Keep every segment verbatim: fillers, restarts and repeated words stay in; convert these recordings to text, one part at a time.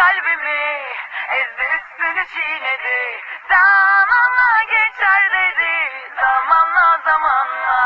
kalbimi, ezdi üstünü çiğnedi. Zamanla geçer dedi, zamanla zamanla.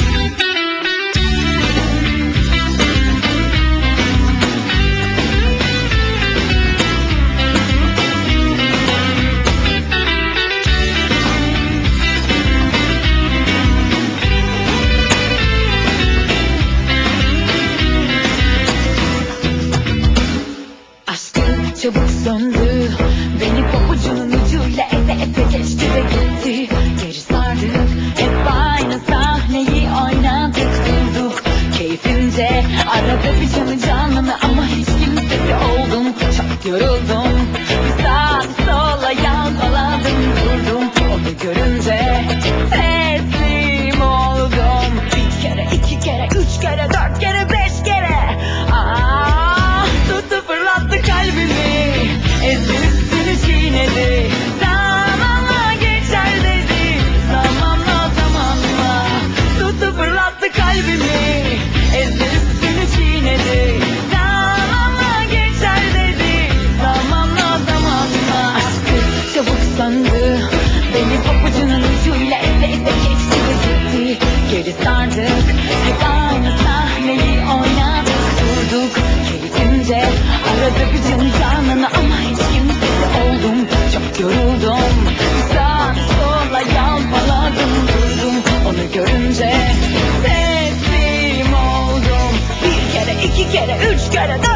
Çabuk söndü, beni pabucunun ucuyla ete ete geçti ve gitti. Geri sardık, hep aynı sahneyi oynadık durduk. Keyfimce arada bir canı canını ama hiç kimsesi oldum. Çok yoruldum, bir saat sola yalpaladım durdum. Onu görünce teslim oldum. Bir kere, iki kere, üç kere, dört kere, beş kere. Aa, tuttu fırlattı kalbimi, ezdi üstünü çiğnedi. Zamanla geçer dedi, zamanla zamanla. Tuttu fırlattı kalbimi, ezdi üstünü çiğnedi. Zamanla geçer dedi, zamanla zamanla. Aşkı çabuk söndü, beni pabucunun ucuyla ete ete geçti ve gitti. Geri sardık, hep aynı sahneyi oynadık durduk. Keyfimce arada bir canı canını ama hiç kimsesi oldum. Çok yoruldum, bir saat sola yalpaladım durdum. Onu görünce teslim oldum. Bir kere, iki kere, üç kere, dört